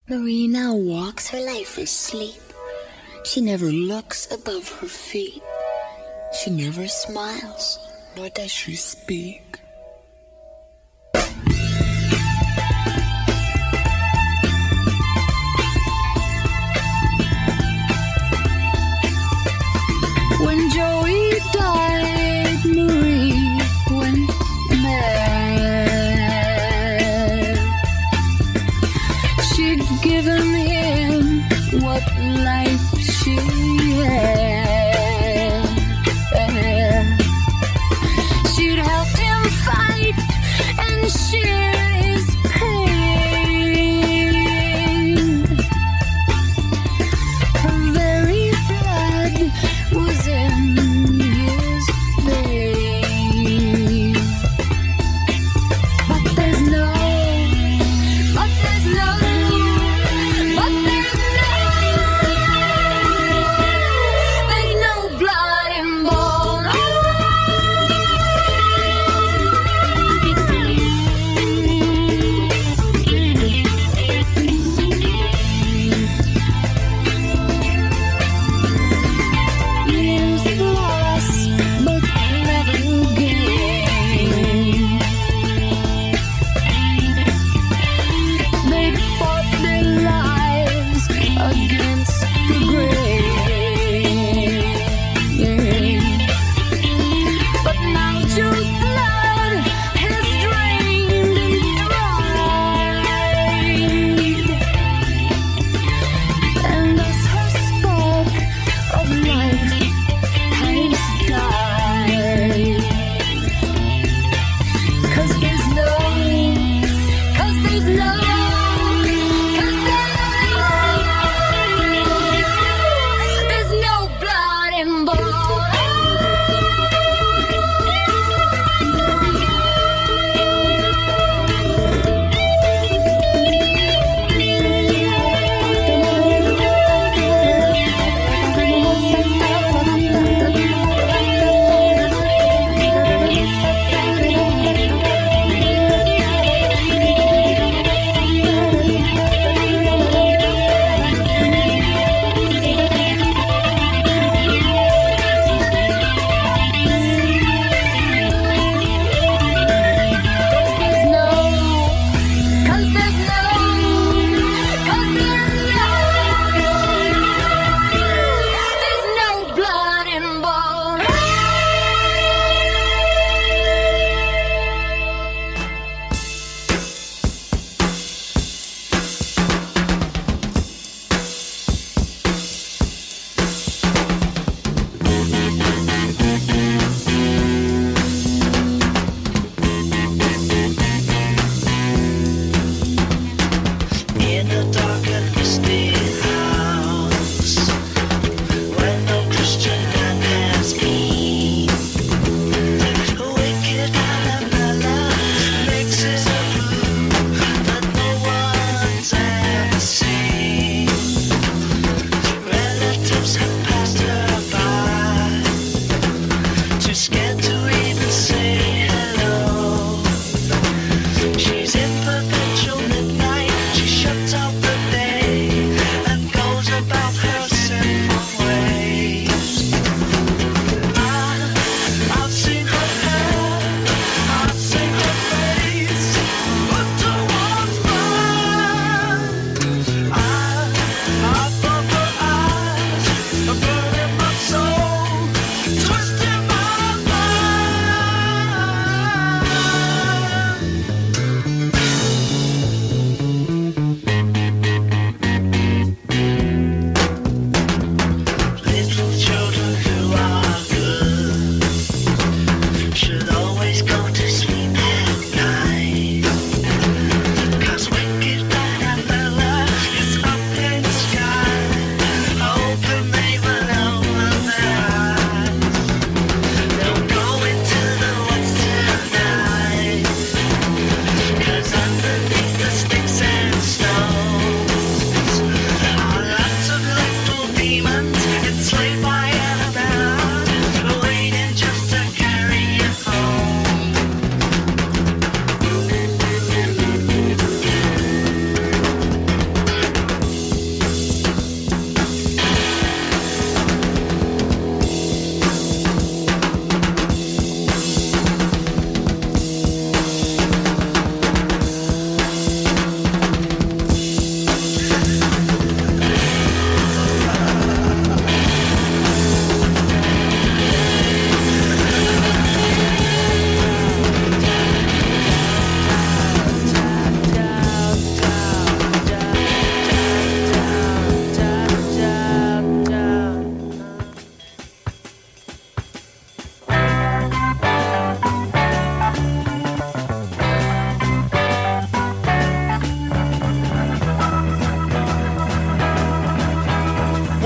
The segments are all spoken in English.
Marie now walks her life asleep. She never looks above her feet. She never smiles, nor does she speak. When Joey died, Marie went mad. She'd given him what life she had. She'd helped him fight and share his pain. Her very blood was in his veins. But there's no they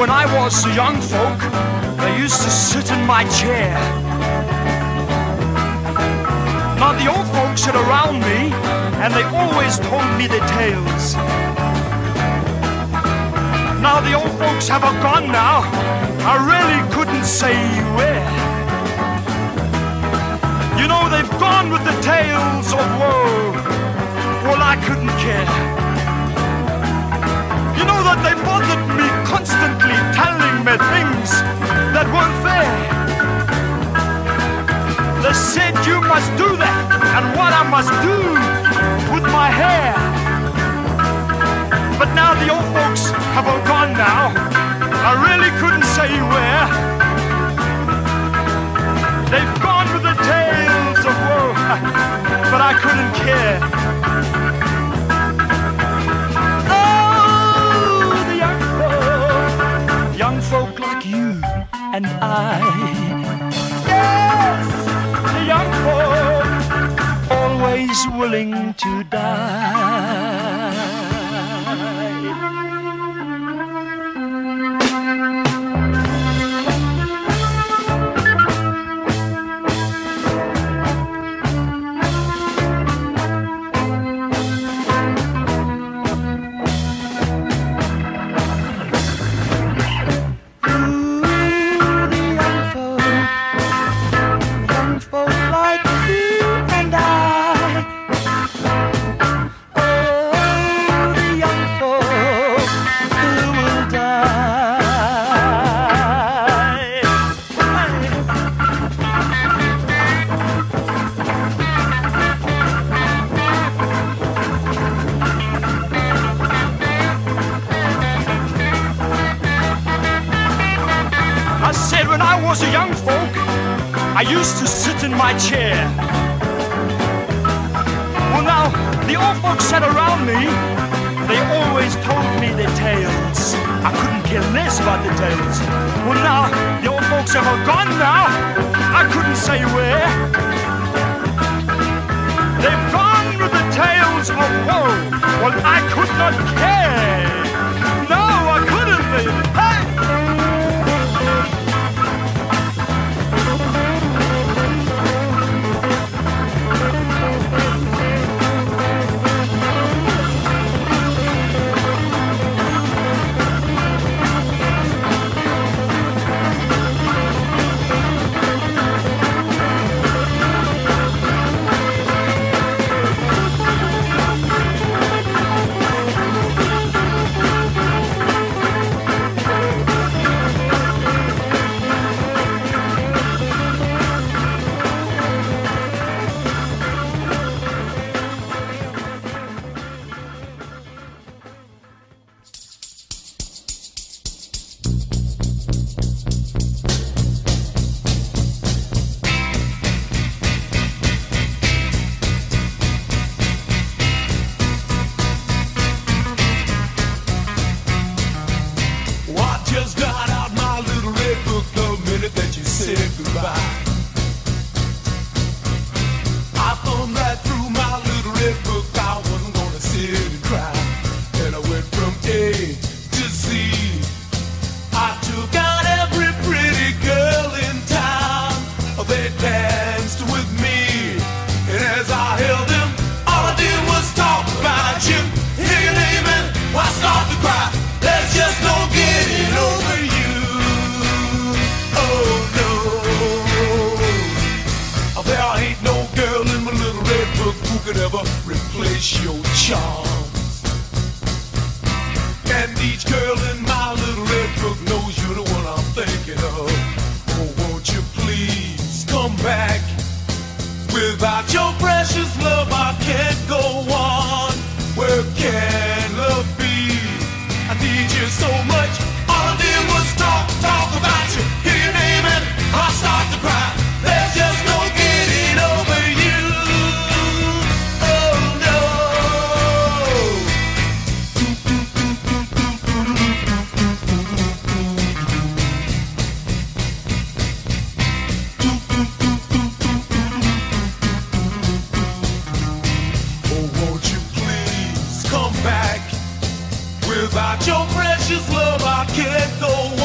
When I was a young folk, they used to sit in my chair. Now the old folks sit around me, and they always told me their tales. Now the old folks have all gone now, I really couldn't say where. You know they've gone with the tales of woe, well I couldn't care. You know that they bothered me constantly, telling me things that weren't fair. They said you must do that and what I must do with my hair. But now the old folks have all gone now, I really couldn't say where. They've gone with the tales of woe, but I couldn't care. Young folk like you and I, yes, the young folk, always willing to die. Was a young folk, I used to sit in my chair. Well now, the old folks sat around me, they always told me their tales. I couldn't care less about the tales. Well now, the old folks have all gone now, I couldn't say where. They've gone with the tales of woe, well I could not care. No, I couldn't, baby. Hey! Without your precious love, I can't go on.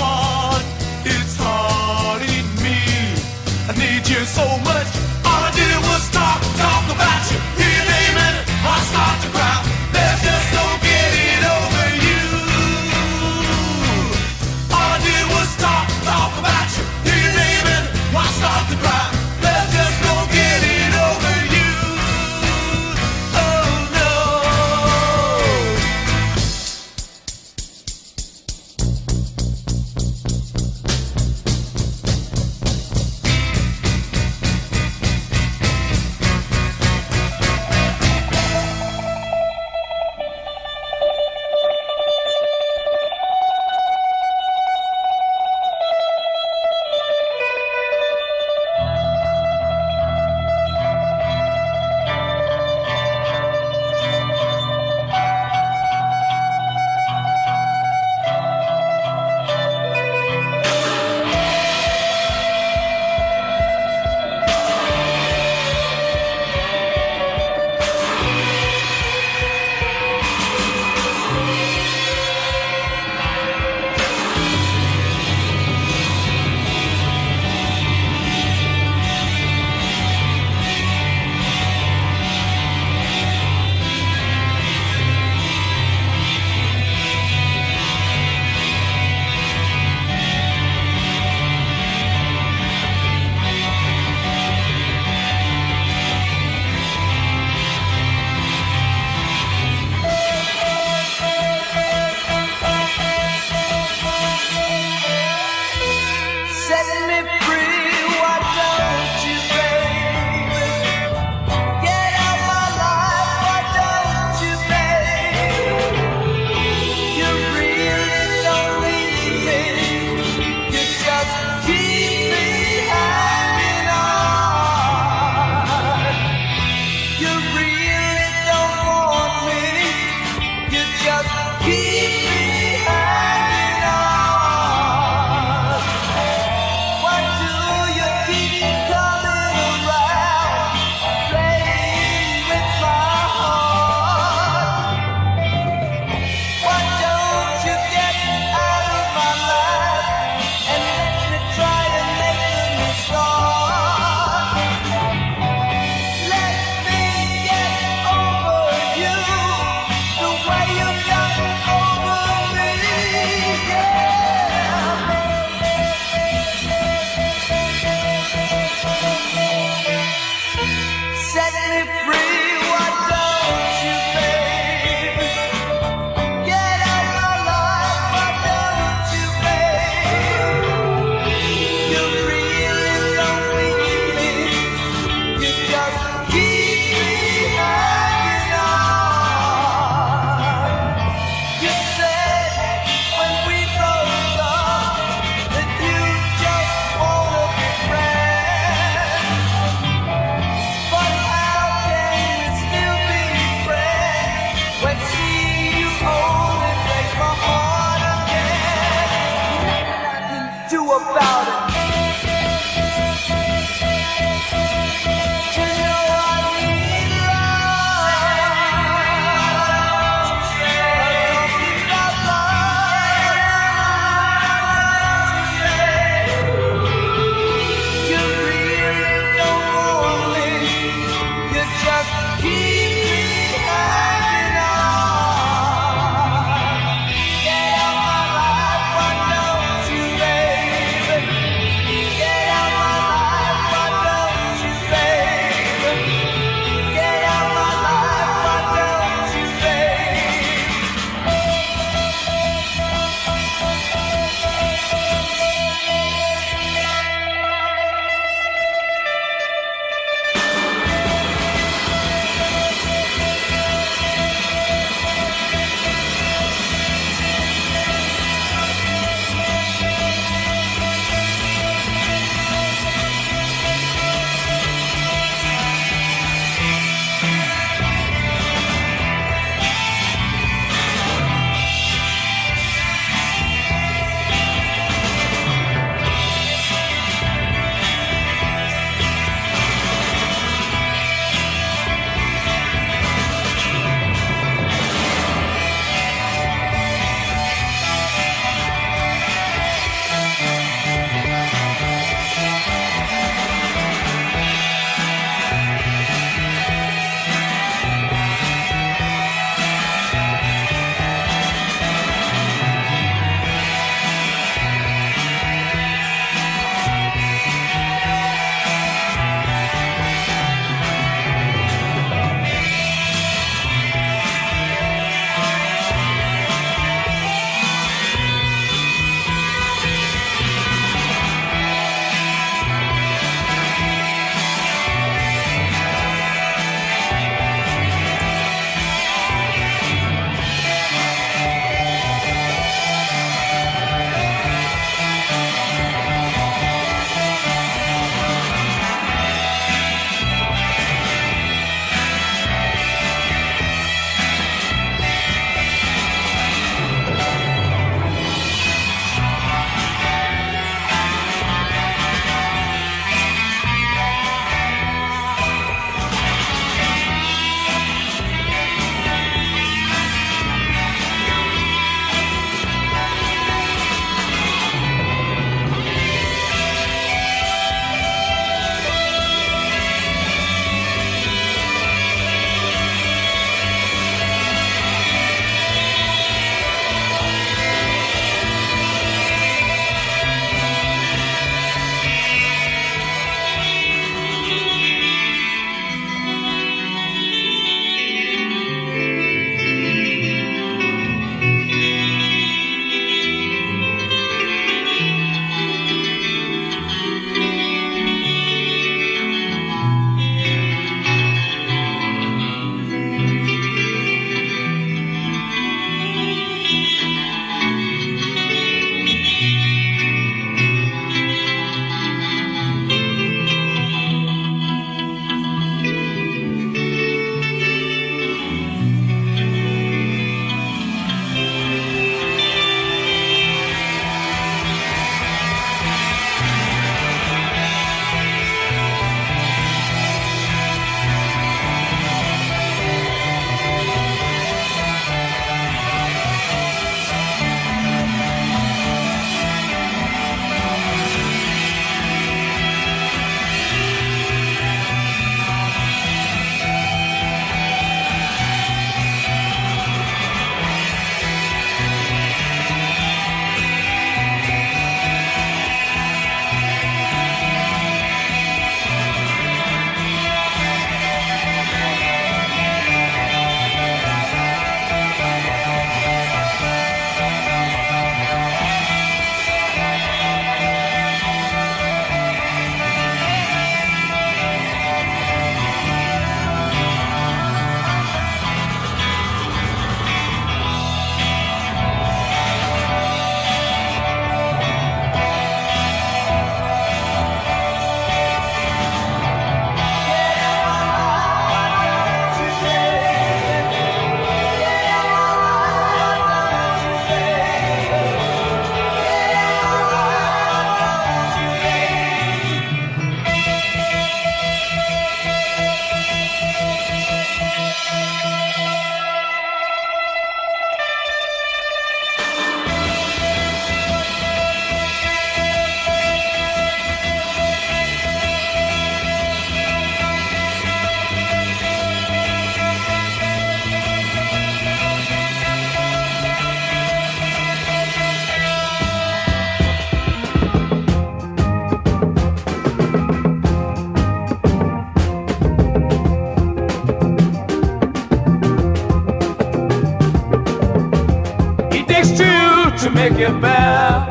make it better.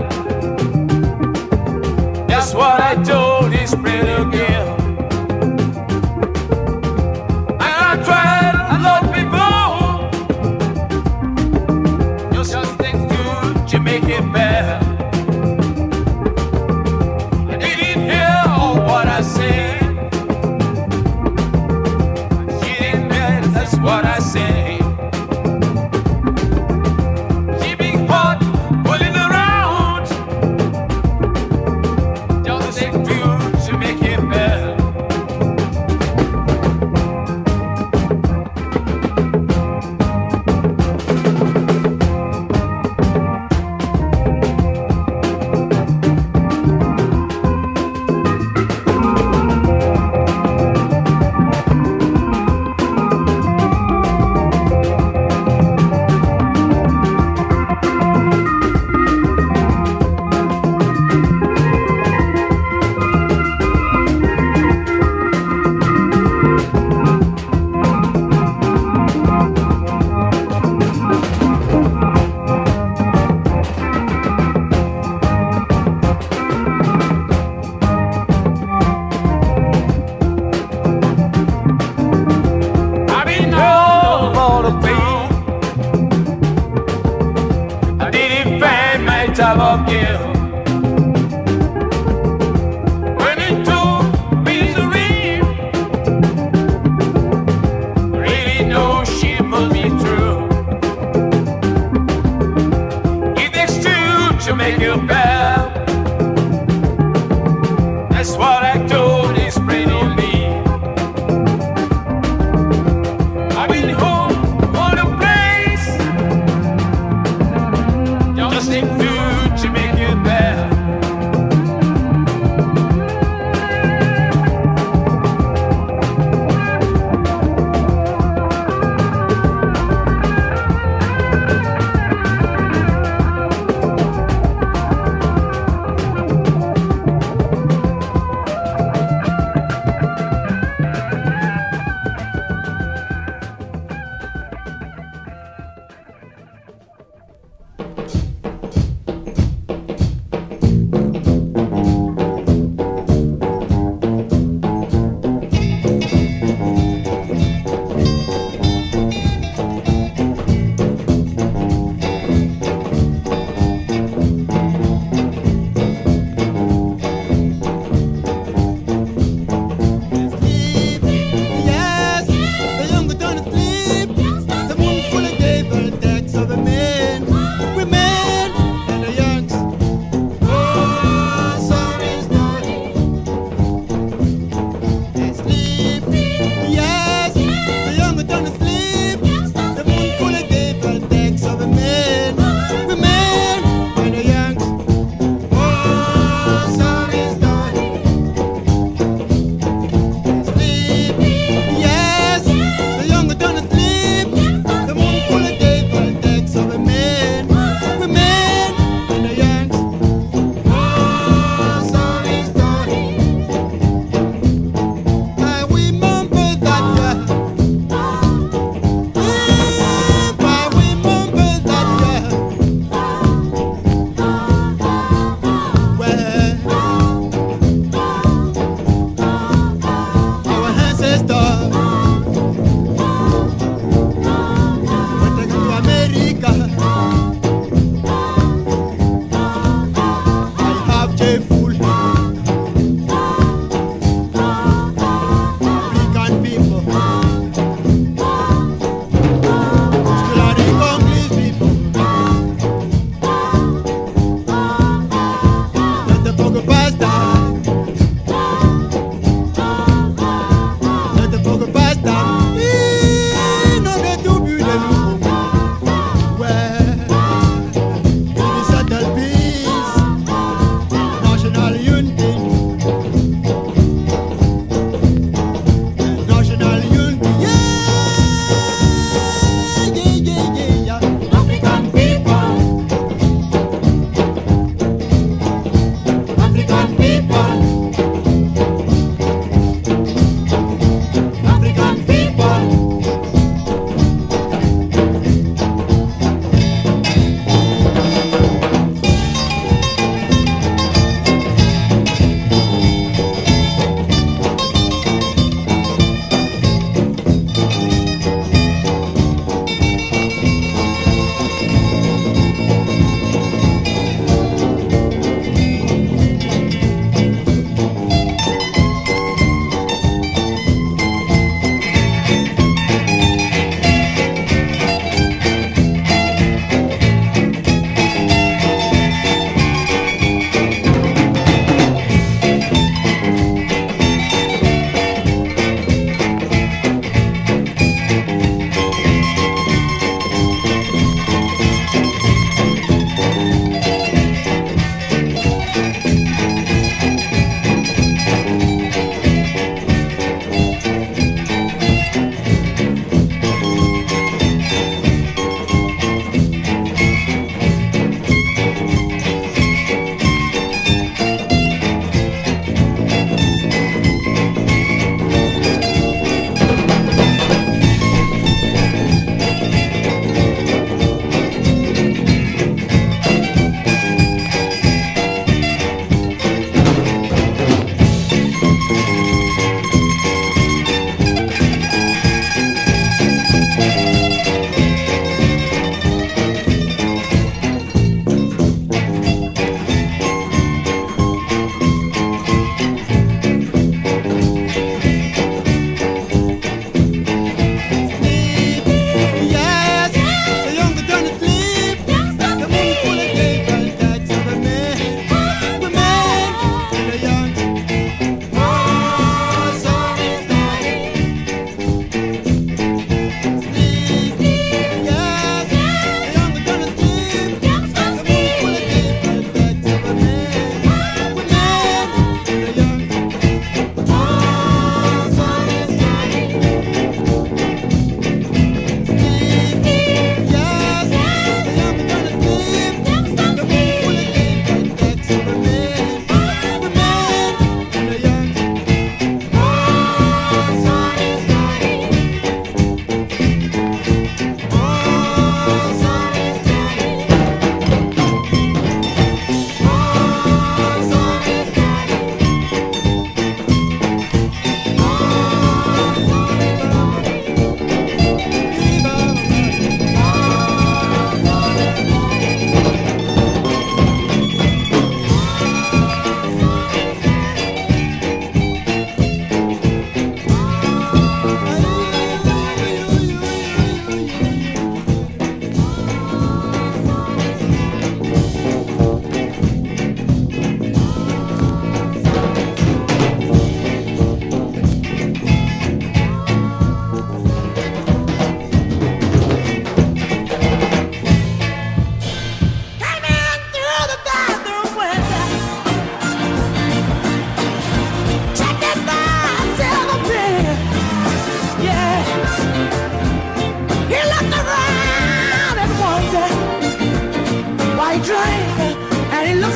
That's what I told this pretty girl. And I tried a lot before. Just think good to make it better. I didn't hear all what I said. She didn't hear, that's what I said.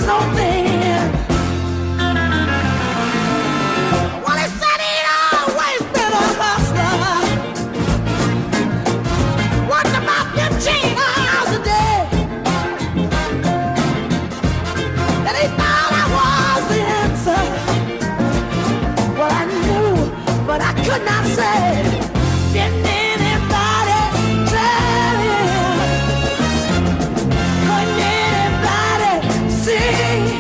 so thin. Well, he said he'd always been a hustler, worked about 15 hours a day, and he thought I was the answer. Well, I knew, but I could not say. Didn't anybody tell him? Couldn't anybody see?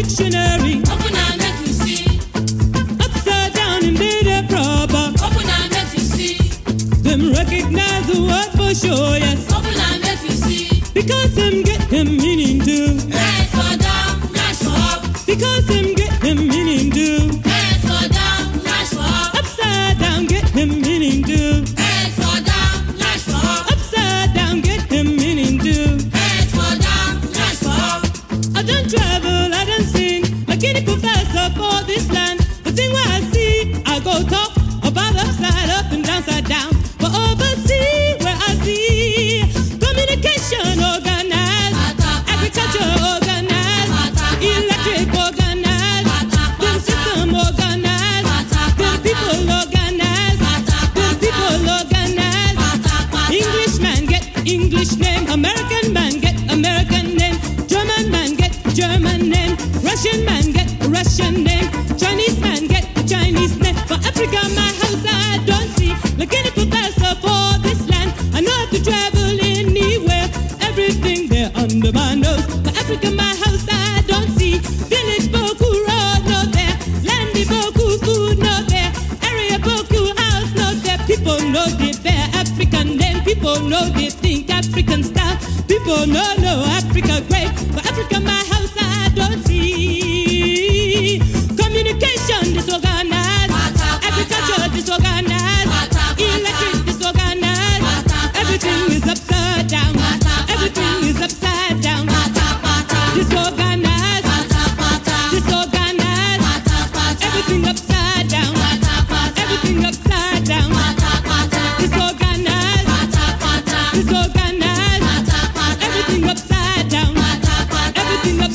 dictionary. Open and make you see. Upside down and did it proper. Open and make you see. Them recognize the word for sure, yes. Open and make you see. Because them get them meaning too. Hands for down, nice for up. Because them get them meaning too. Hands for down, nice for up. Upside down get them meaning too. Hands for down, nice for up. Upside down get them meaning too. Hands for down, nice for up. I done travel, I done seen, like any professor for this land. The thing where I see, I go talk about upside up and downside down. But overseas, where I see communication organized, agriculture organized, electric organized, the system organized, the people organized, the people organized. English man get English name, American man get American name, German man get German name, Russian man get Russian name, Chinese man get Chinese name. For Africa, my house I don't see, like any professor for this land. I know how to travel anywhere, everything there under my nose. For Africa, my house I don't see, village boku road no there, landy boku food no there, area boku house no there. People know the bare African name, people know they think African style, people know Africa great. For Africa, my house I don't see communication disorganized, agriculture disorganized, electric disorganized. Everything is upside down, everything is upside down, disorganized, disorganized. Everything upside down, everything upside down, disorganized, disorganized. Everything upside down, everything upside down.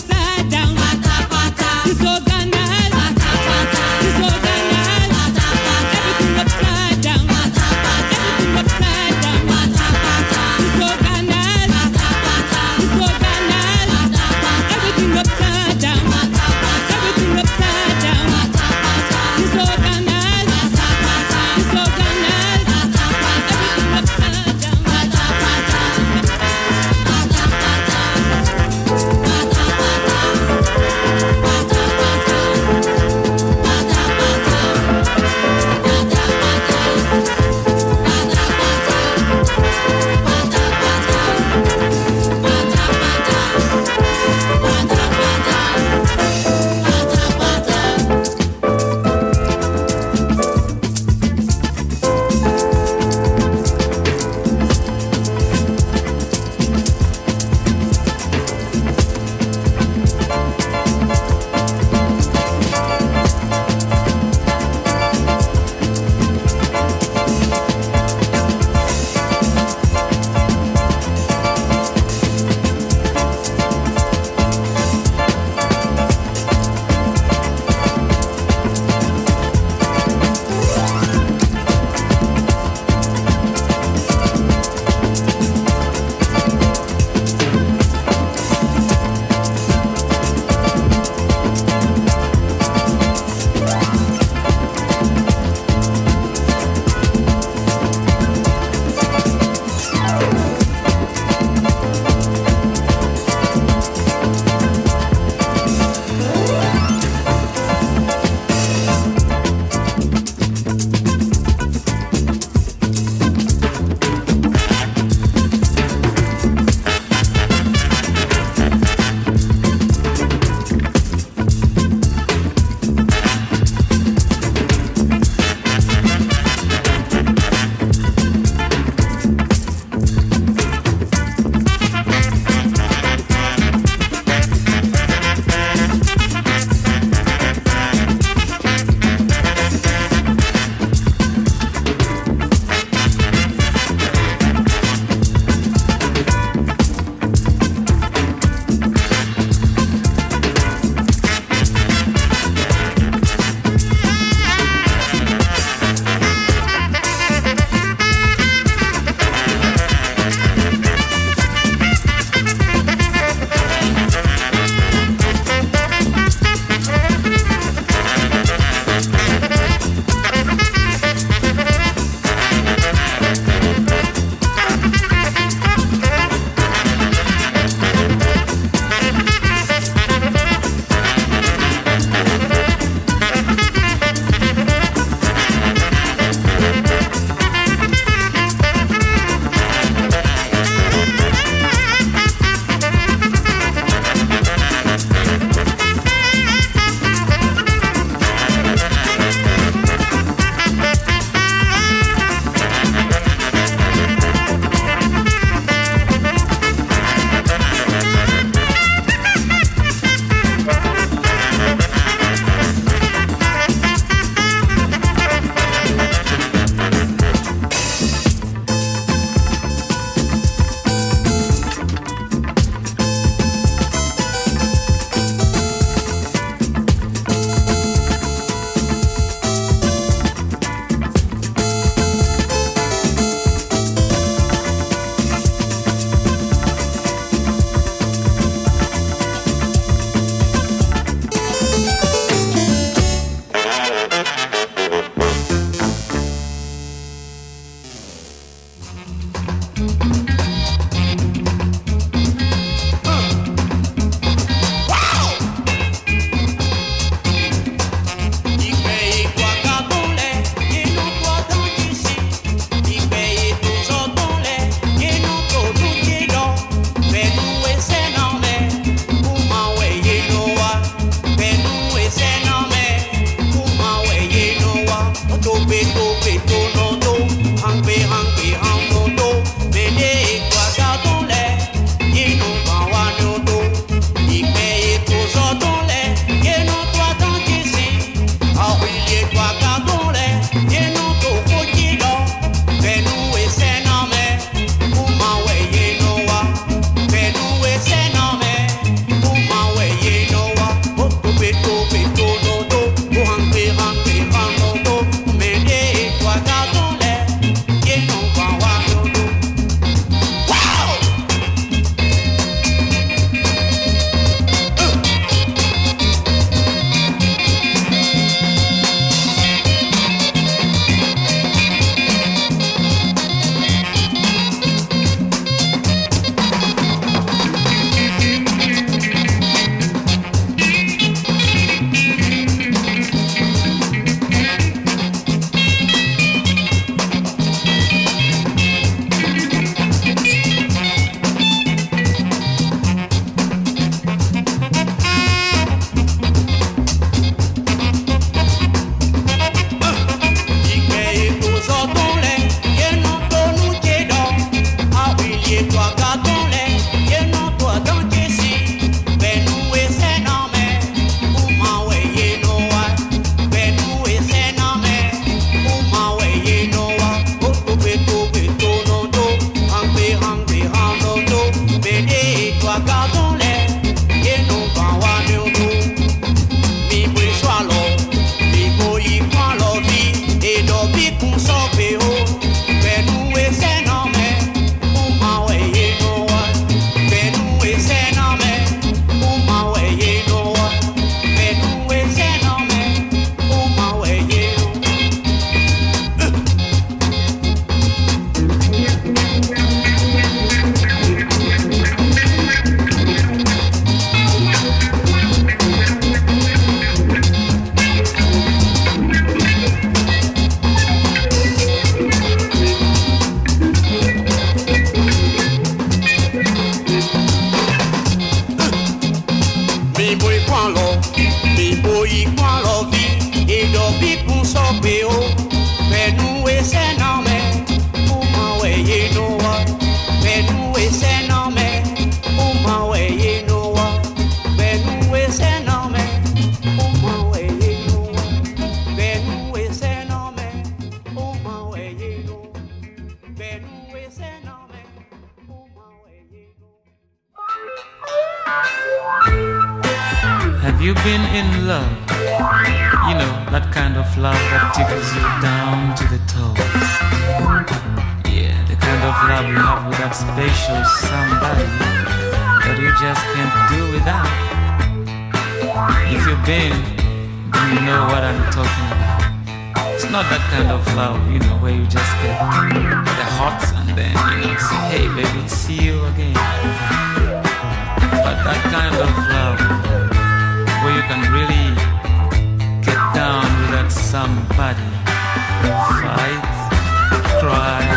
Have you been in love? You know, that kind of love that tickles you down to the toes. Yeah, the kind of love you have with that special somebody that you just can't do without. If you've been, then you know what I'm talking about. It's not that kind of love, you know, where you just get the hots and then, you know, say, hey baby, see you again. But that kind of love where you can really get down with that somebody, fight, cry,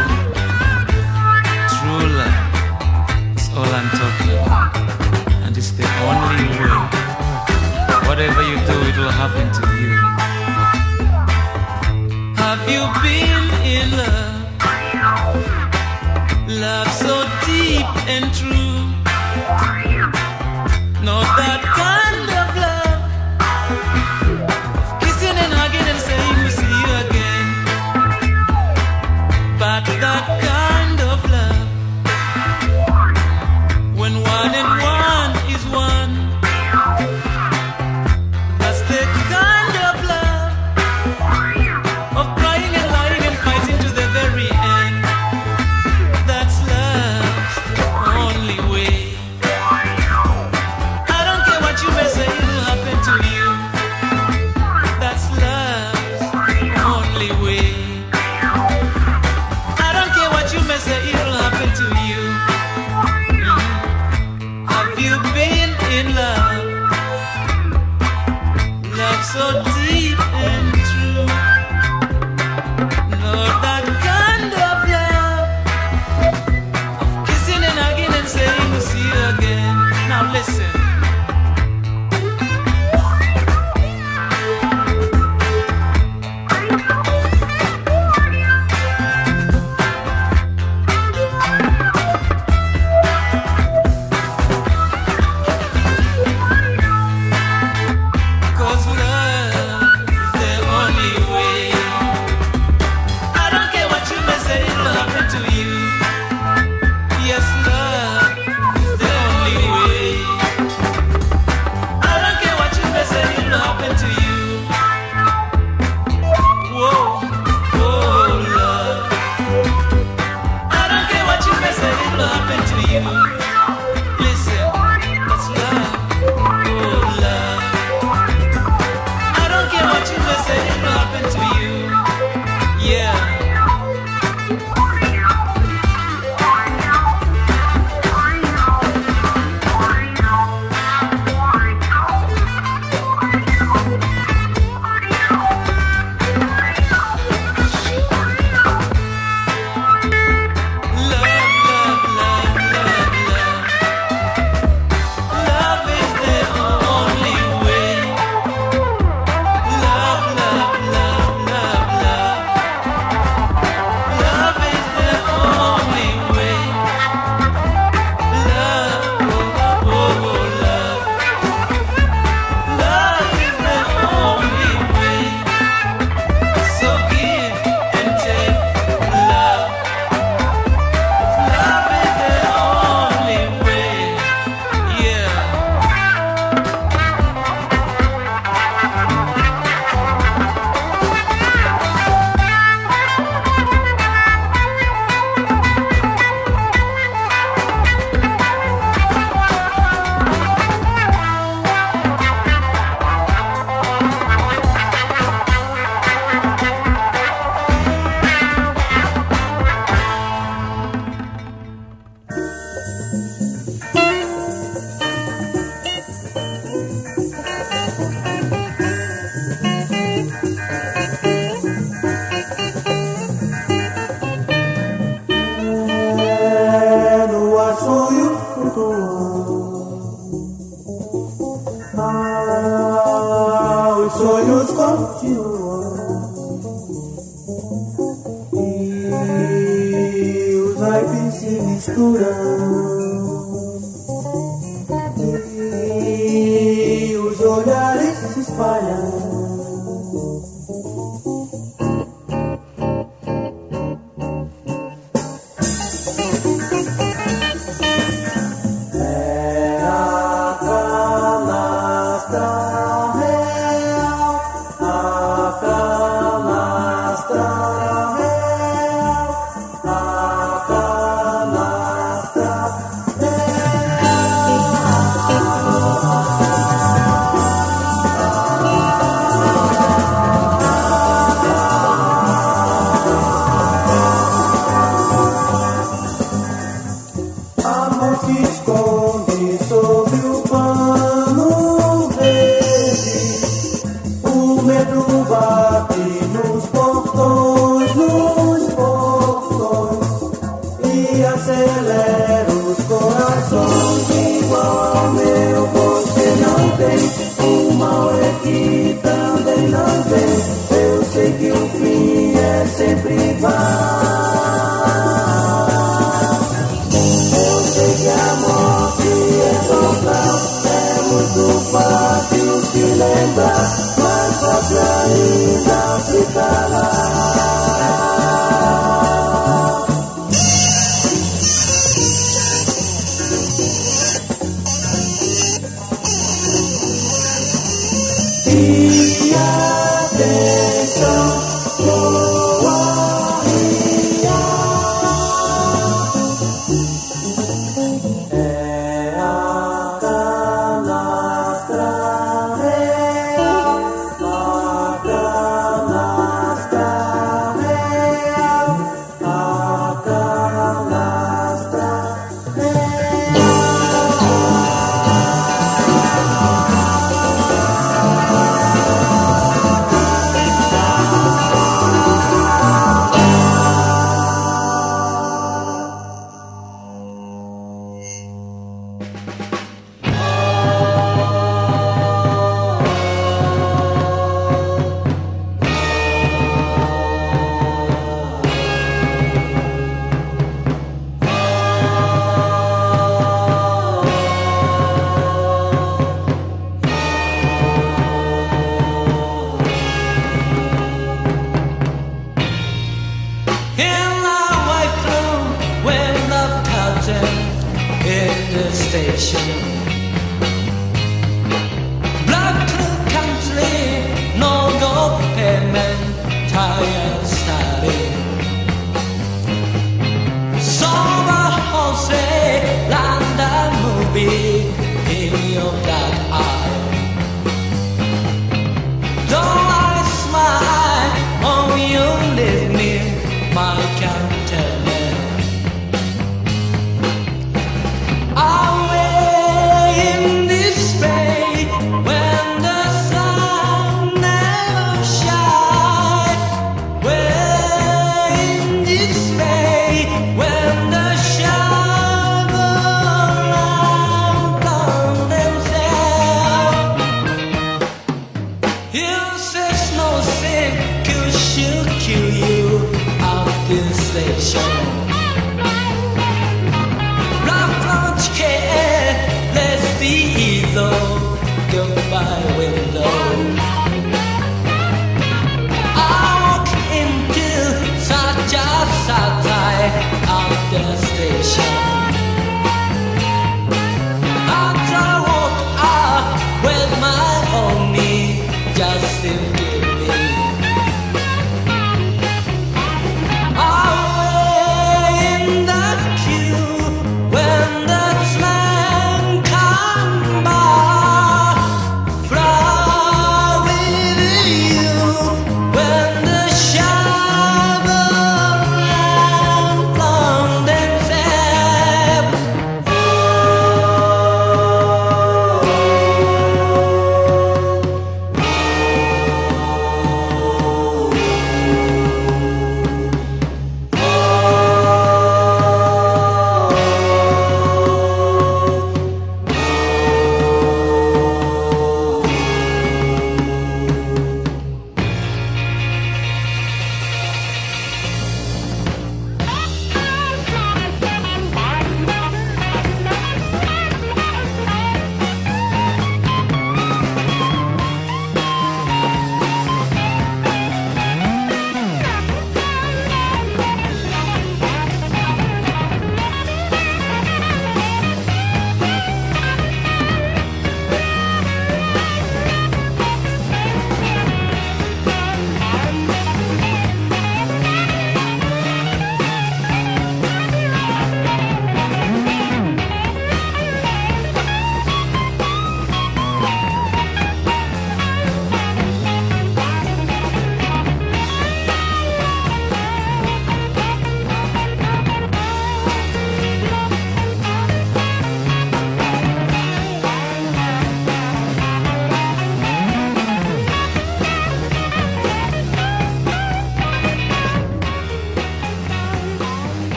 true love is all I'm talking about. And it's the only way. Whatever you do, it will happen to you. Have you been in love? Love so deep and true. Not that kind of love, kissing and hugging and saying we'll see you again. But that kind of love, when one and one is one, that's the kind of love of crying and lying and fighting to the very end. That's love's only way. You may say it will happen to you. That's love's only way. I don't care what you may say, it will happen to you. Have you been in love? Love so deep and true. Not that kind of love of kissing and hugging and saying we'll see you again. Now listen. Cause love sonhos continuam e os naipes se misturam e os olhares se espalham. Away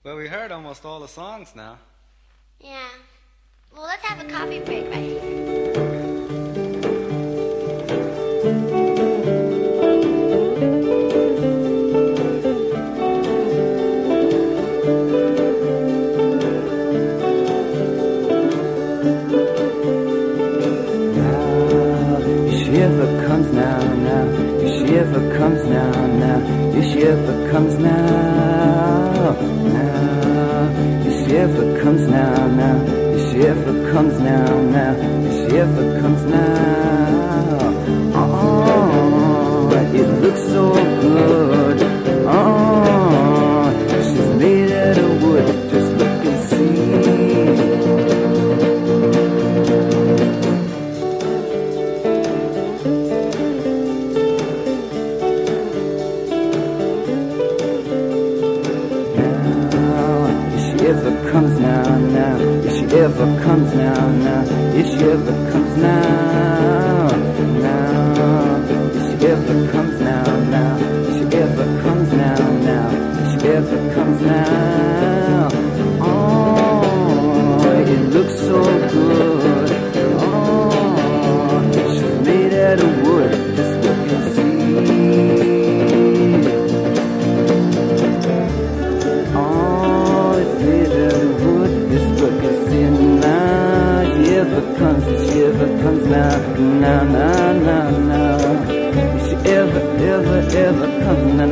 Well, we heard almost all the songs now. Yeah. Well, let's have a coffee break right here. Shiver comes now, your shiver comes now, your shiver comes now, your shiver comes now, your shiver comes now, your shiver comes now. Oh, it looks so good. Oh, she's made out of wood. Just look and see. Comes now, if she ever comes now, if she ever comes now, if she ever comes now, if she ever comes now, if she ever comes now. Oh, it looks so good. Oh, she's made out of wood. Just look and see. Shiver comes now, if she ever comes now,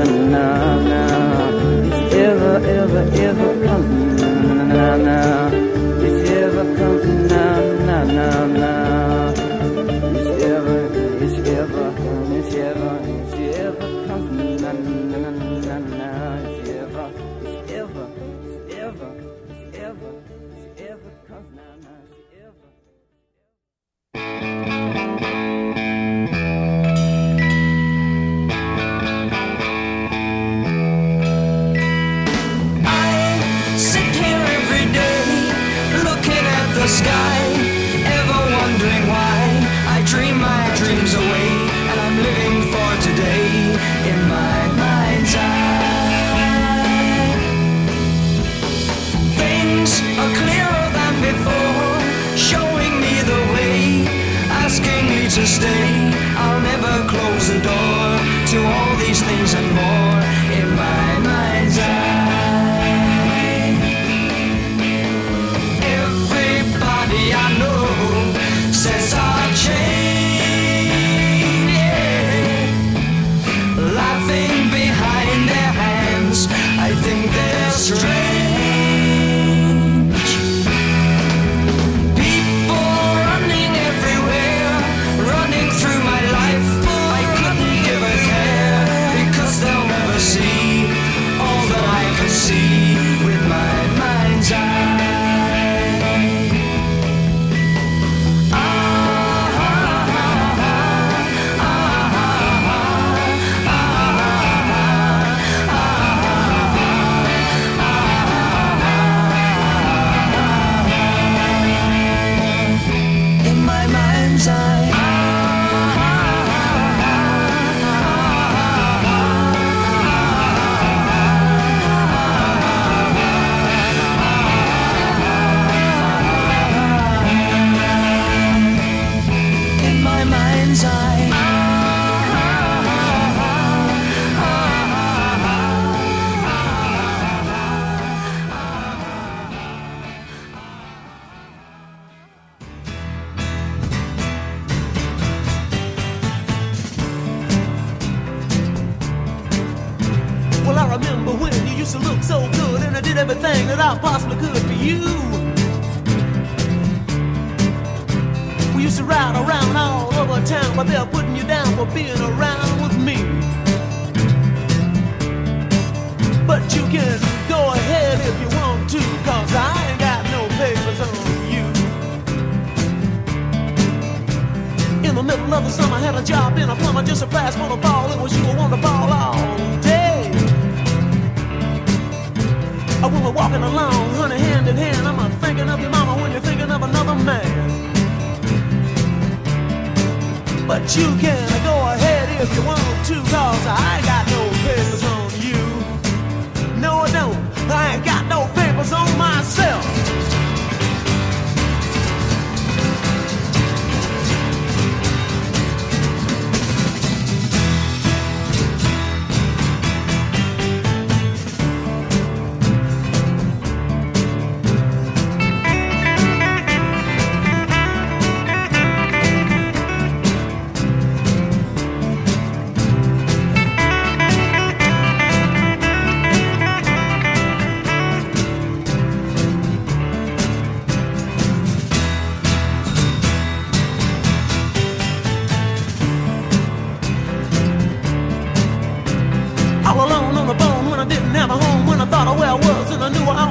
if she ever comes now, if she ever comes now, if she ever comes now. The sky, ever wondering why I dream my dreams away, and I'm living for today in my mind's eye. Things are clearer than before, showing me the way, asking me to stay. I'll never close the door to all these things and more in my mind's eye. I know says I've changed, yeah. Laughing behind their hands, I think they're strange. People running everywhere, running through my life. I couldn't give a care, because they'll never see all that I can see with my mind's eye. Everything that I possibly could for you. We used to ride around all over town, but they're putting you down for being around with me. But you can go ahead if you want to, cause I ain't got no papers on you. In the middle of the summer, I had a job in a plumber, just a flash for the ball. It was you who wanted to ball all day. When we're walking along, honey, hand in hand, I'm thinking of your mama when you're thinking of another man. But you can go ahead if you want to, cause I ain't got no papers on you. No, I don't. I ain't got no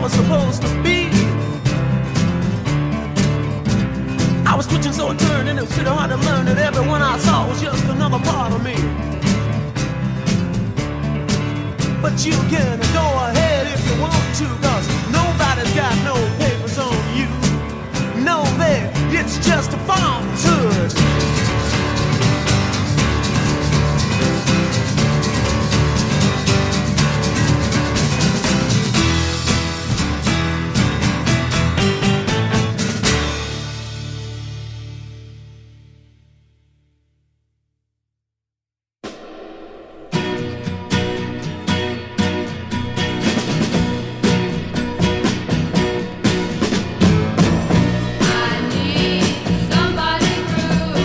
was supposed to be. I was twitching so it turned, and it was pretty hard to learn that everyone I saw was just another part of me. But you can go ahead if you want to, 'cause nobody's got no papers on you. No, babe, it's just a falsehood. Somebody through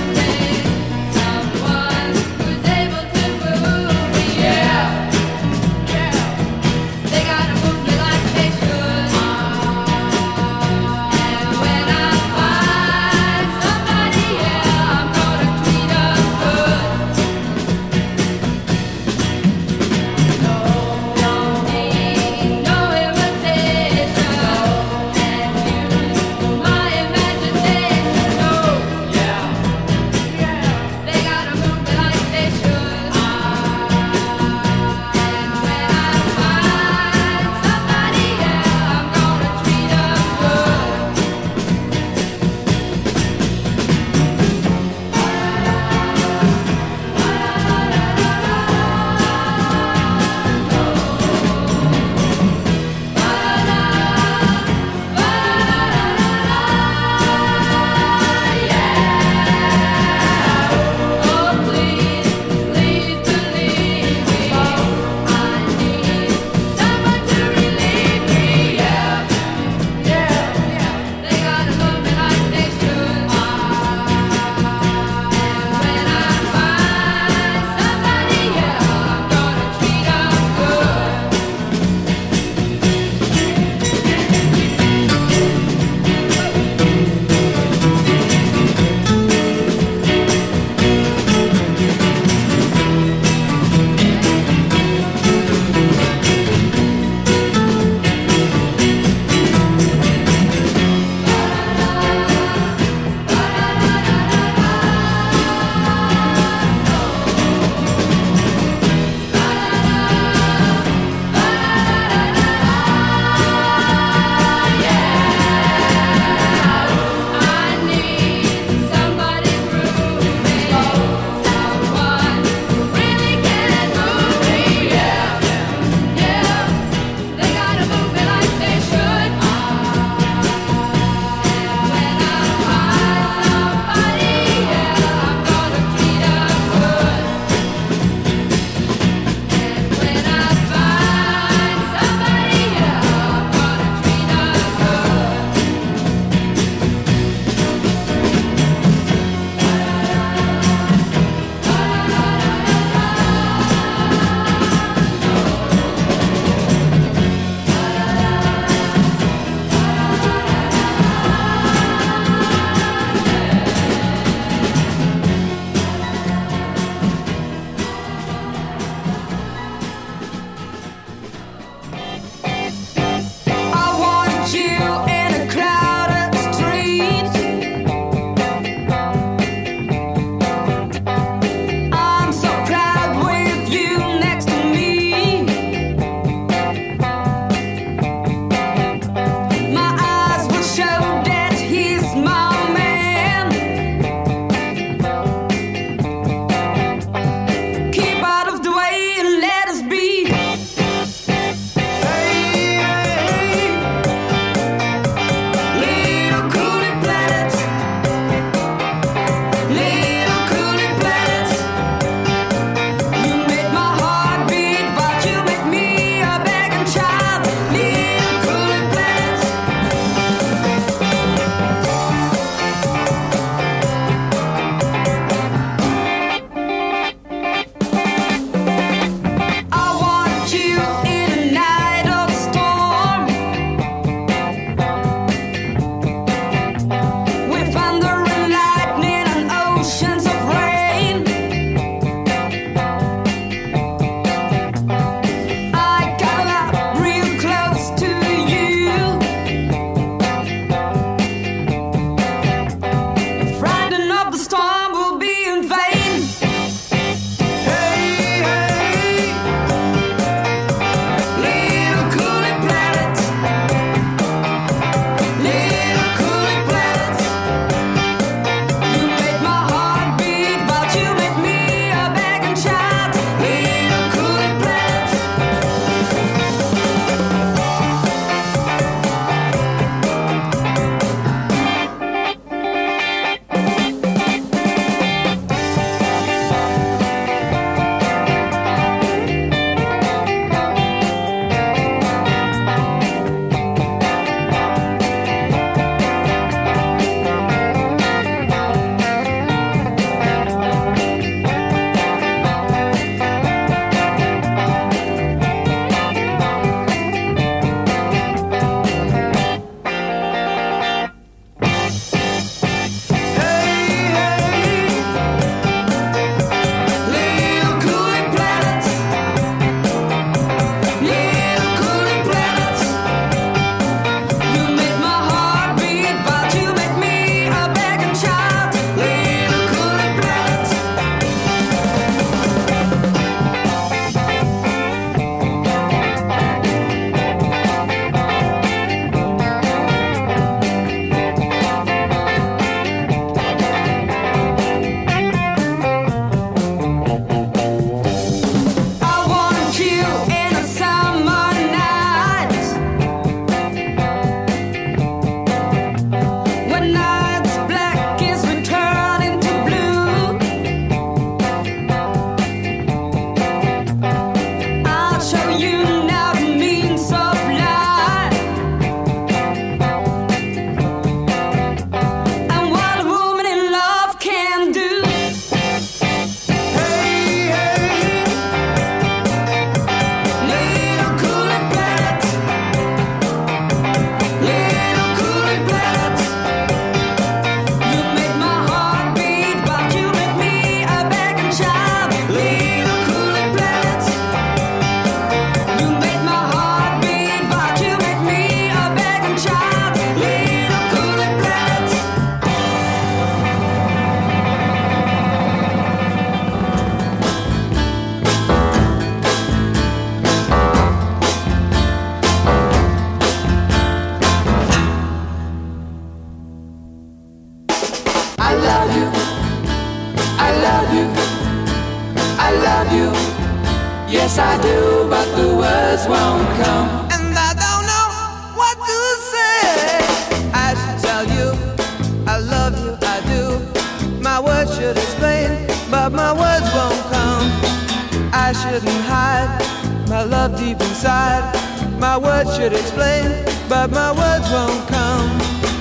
Yes, I do, but the words won't come. And I don't know what to say. I should tell you, I love you, I do. My words should explain, but my words won't come. I shouldn't hide my love deep inside. My words should explain, but my words won't come.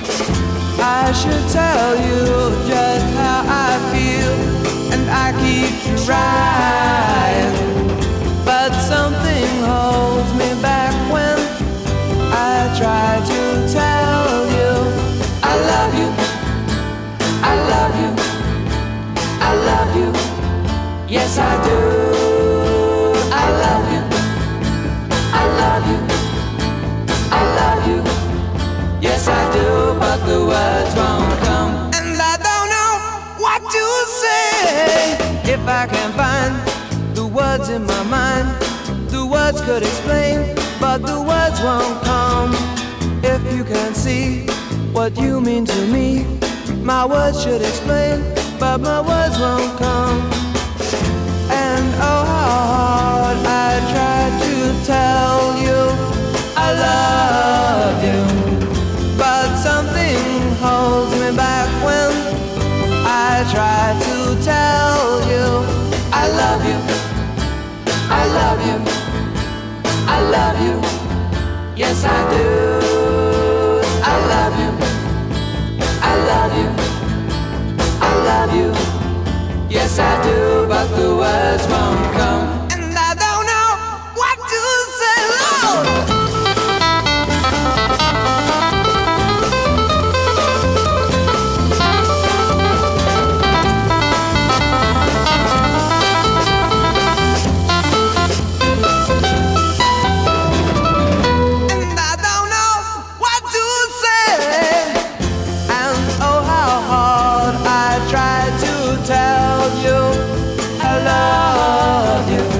I should tell you just how I feel, and I keep trying. But something holds me back when I try to tell you I love you, I love you, I love you. Yes, I do. I love you, I love you, I love you. Yes, I do, but the words won't come. And I don't know what to say. If I can find the words in my mind, the words could explain, but the words won't come. If you can see what you mean to me, my words should explain, but my words won't come. And oh, how hard I tried to tell you I love you, but something holds me back when I try to tell you I love you, I love you, I love you. Yes, I do. I love you, I love you, I love you. Yes, I do, but the words won't come. And I don't know what to say, Lord. Tell you I love you.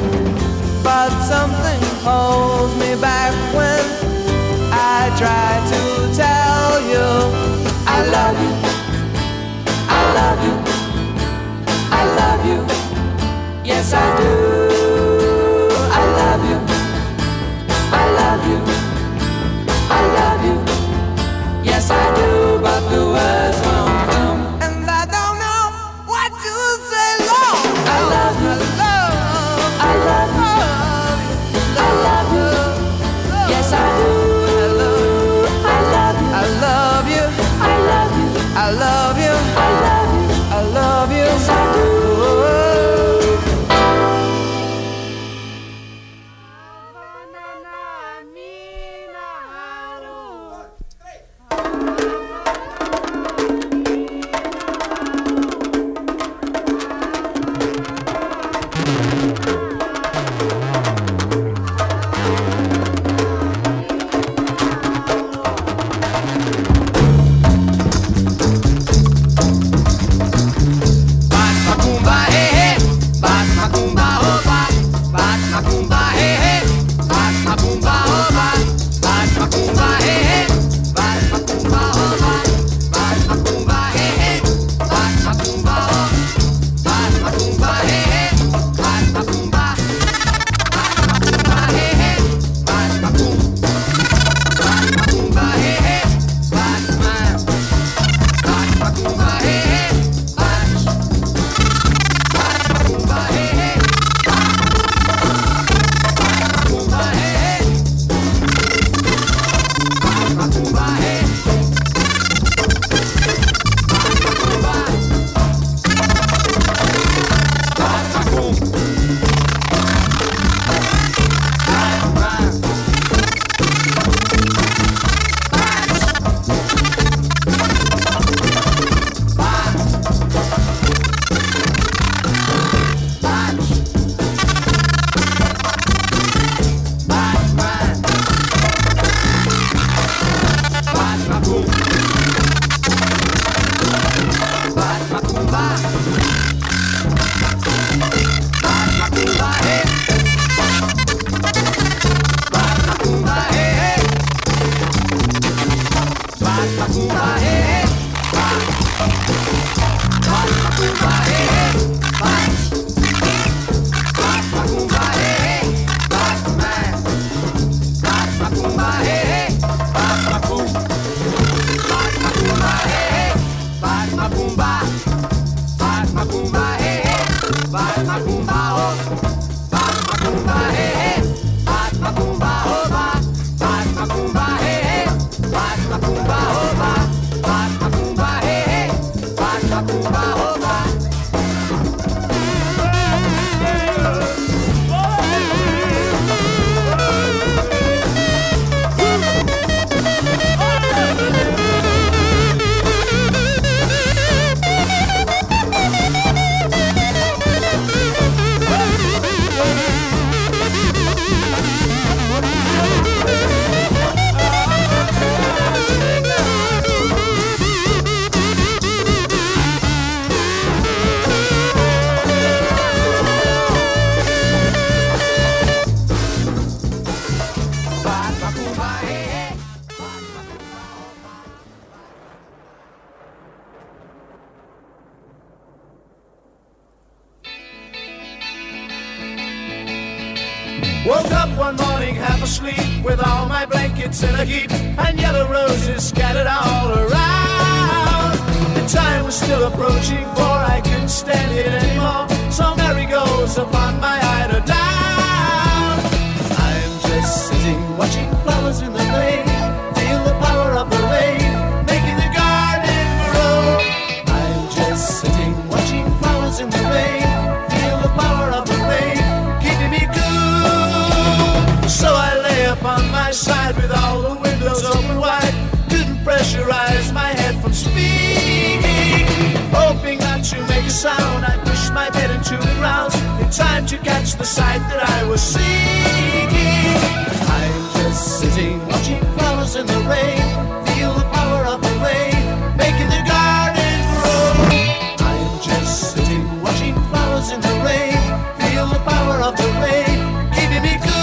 Woke up one morning half asleep with all my blankets in a heap and yellow roses scattered all around. The time was still approaching, for I couldn't stand it anymore. So Mary goes upon my eider down. I'm just sitting watching flowers in the rain, feel the power of the rain making the garden grow. I'm just sitting watching flowers in the rain, feel the power of the rain keeping me cool. So I lay upon my side with all the windows open wide, couldn't pressurize my head from speaking. Hoping not to make a sound, I pushed my bed into the ground in time to catch the sight that I was seeking. I'm just sitting watching flowers in the rain, feel the power of the rain making the garden grow. I'm just sitting watching flowers in the rain, feel the power of the rain keeping me cool.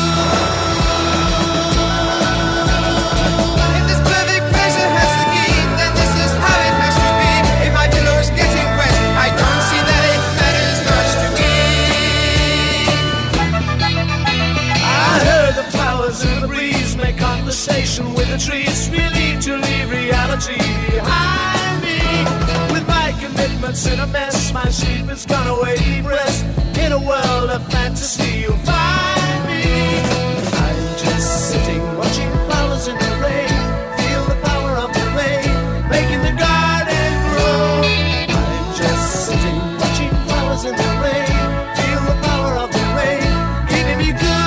Conversation with the trees, relieved to leave reality behind me. With my commitments in a mess, my sleep has gone away deep rest. In a world of fantasy you'll find me. I'm just sitting watching flowers in the rain, feel the power of the rain making the garden grow. I'm just sitting watching flowers in the rain, feel the power of the rain keeping me good.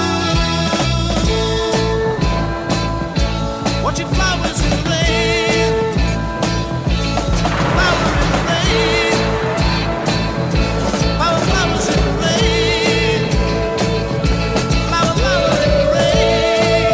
Watching flowers in the rain, flower in the rain, flowers in the rain, flower in the rain,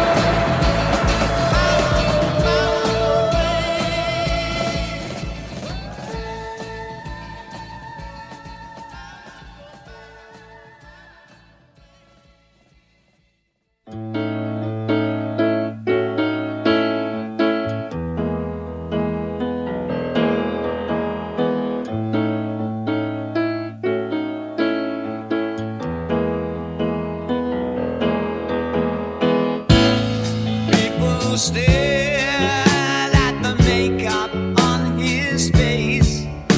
Stared at the makeup on his face,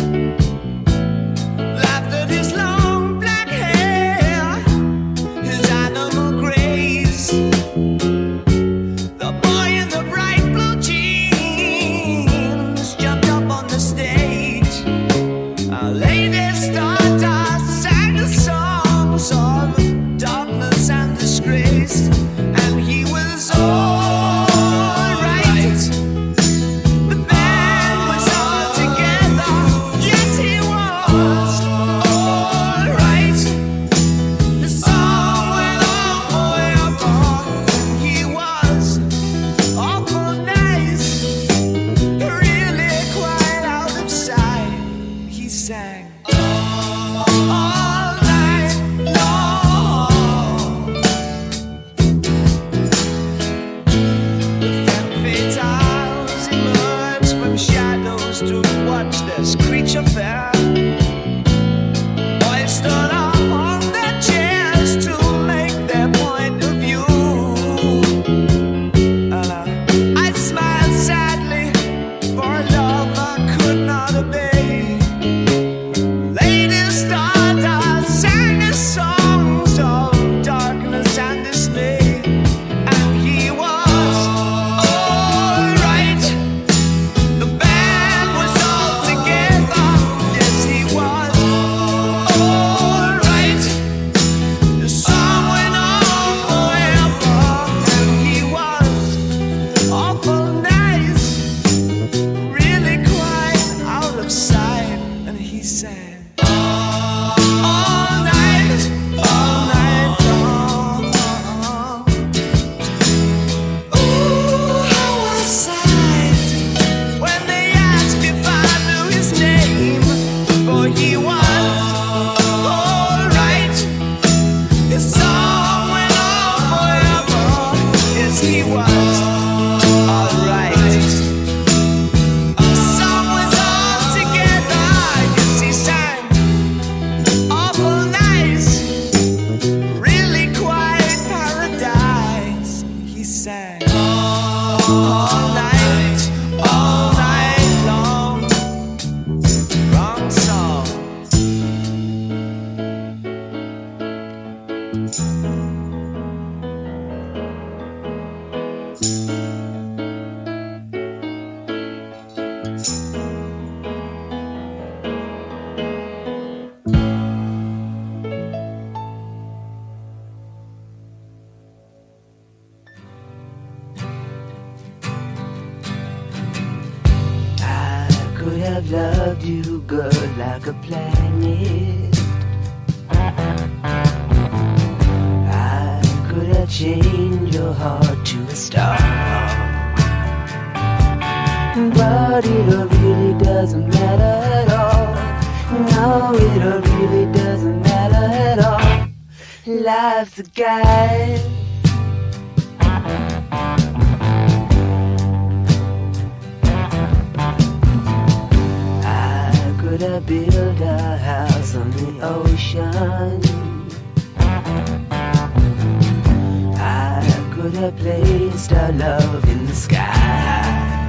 laughed at his long black hair, his animal grace. The boy in the bright blue jeans jumped up on the stage. Our Lady Stardust sang the songs of darkness and disgrace, and he was all I've loved you, girl, like a planet. I could have changed your heart to a star, but it really doesn't matter at all. No, it really doesn't matter at all. Life's a guide. Could I build a house on the ocean? I could have placed our love in the sky,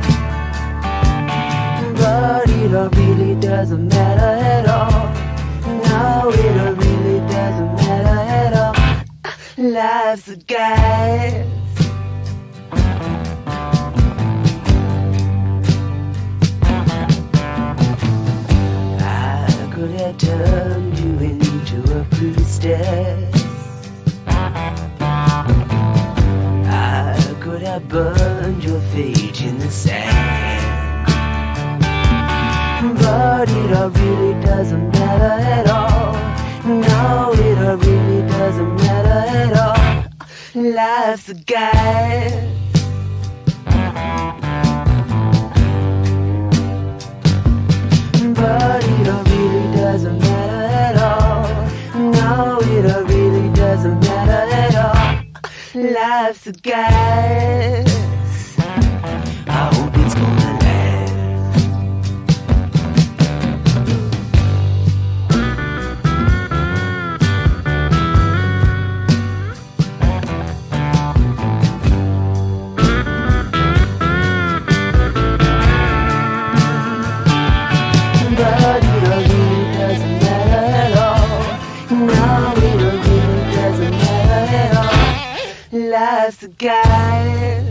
but it really doesn't matter at all. No, it really doesn't matter at all. Life's a guide. Could have turned you into a priestess. I could have burned your fate in the sand, but it really doesn't matter at all. No, it really doesn't matter at all. Life's a guide. But it really doesn't matter at all. No, it really doesn't matter at all. Life's a guide. I hope it's gonna but it really doesn't matter at all. No, it really doesn't matter at all. Life's a guide.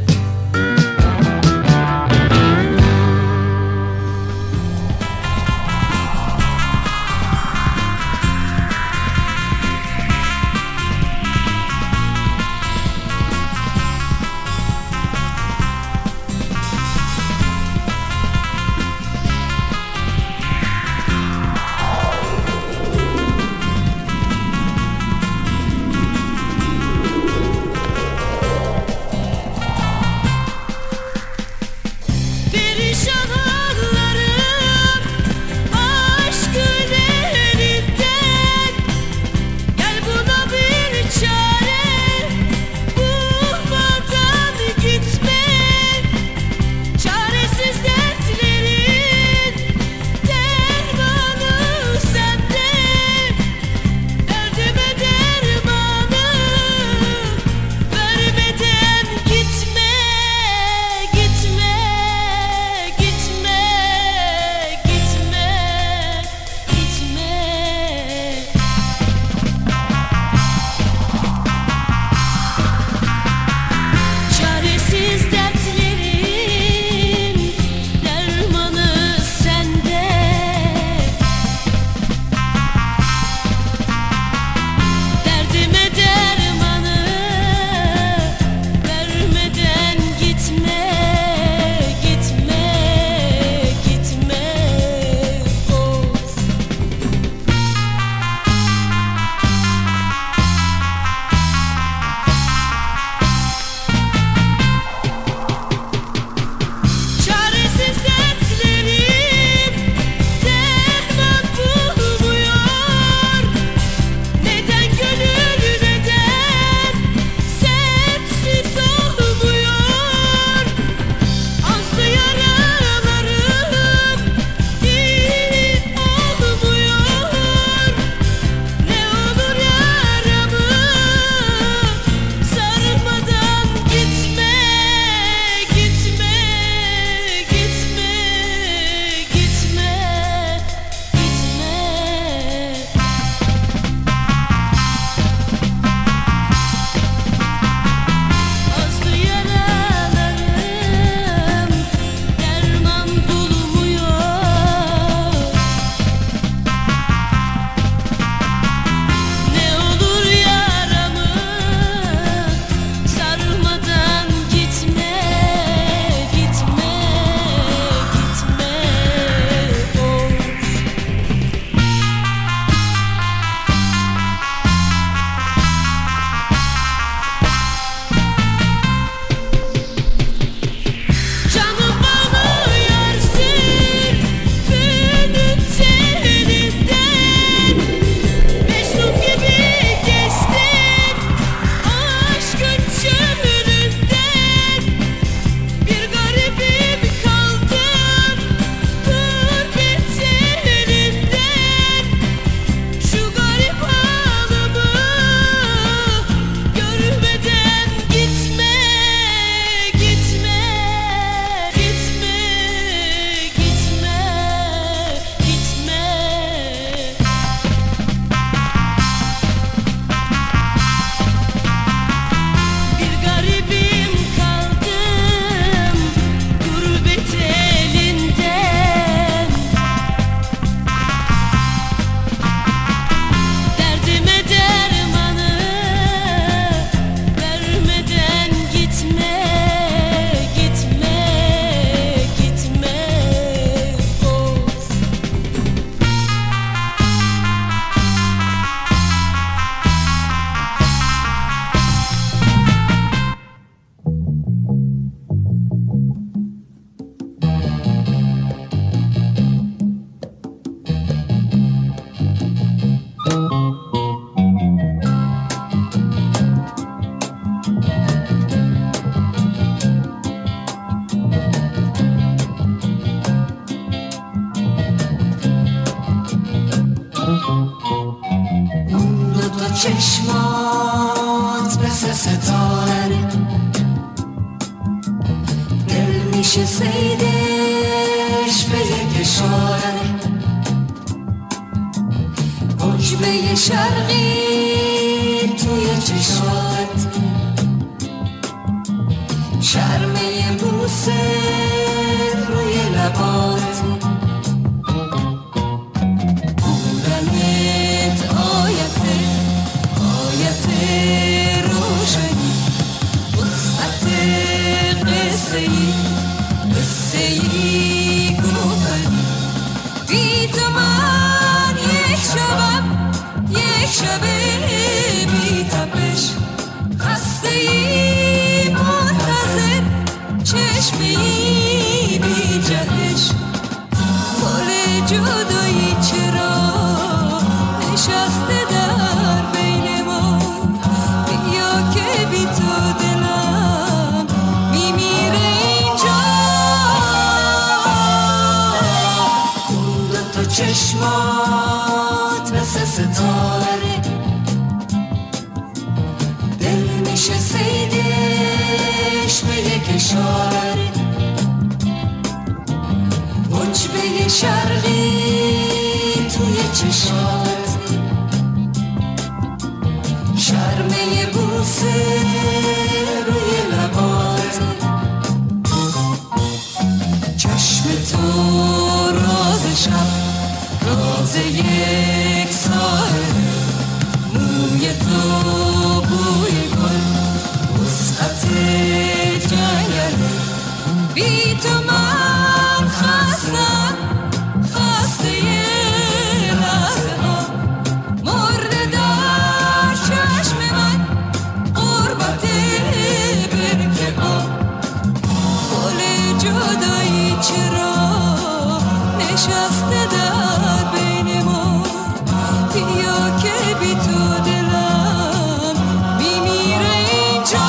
ستاره دل میشه سیدش به یک اشاره حجبه شرقی توی چشات شرمه بوسه روی لبات بودنت آیت روشنی وسط قصه ای گفتنی بی تو من یک شب بی تپش خسته ای منتظر چشمی بی جهش گل جدایی چرا نشسته در بین ما بیا که بی تو دلم میمیره اینجا اون دوتا چشمات مثل ستاره دل میشه سیدش به یک اشاره حجبه شرقی توی چشات شرمه بوسه روی لبات چشم تو راز شب راز یک ساعت موی تو بوی گل وسعت جنگل بی تو من خستم خسته یه لحظه ها مرده در چشم من قربت برکه ها گل جدایی چرا نشسته در بین ما بیا که بی تو دلم میمیره اینجا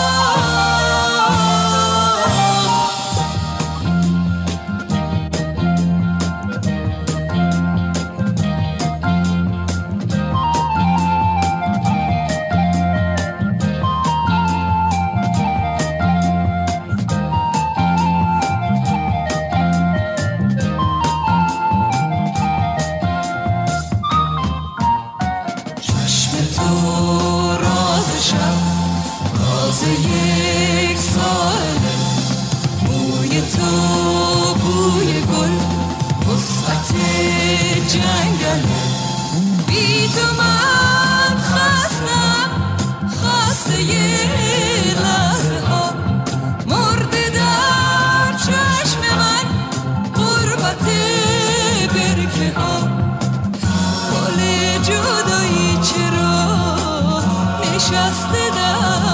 یک ساله موی تو بوی گل وسعت جنگل بی تو من خستم خسته یه لحظه ها مرده در چشم من غربت برکه ها گل جدایی چرا نشسته در